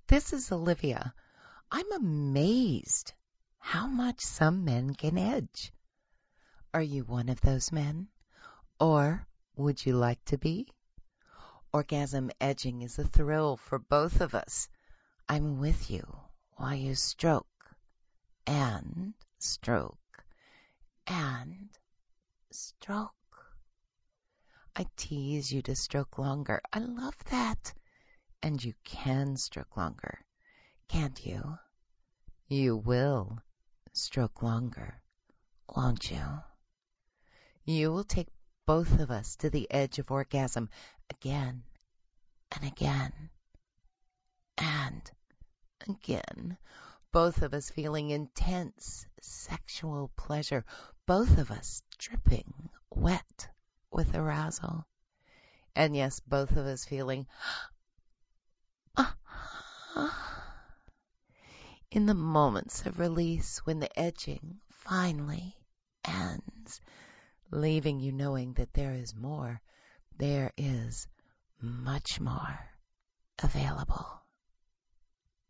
This is Olivia. I'm amazed how much some men can edge. Are you one of those men? Or would you like to be? Orgasm edging is a thrill for both of us. I'm with you while you stroke and stroke and stroke. I tease you to stroke longer. I love that. And you can stroke longer, can't you? You will stroke longer, won't you? You will take both of us to the edge of orgasm again and again and again. Both of us feeling intense sexual pleasure. Both of us dripping wet with arousal. And yes, both of us feeling in the moments of release when the edging finally ends, leaving you knowing that there is more. There is much more available.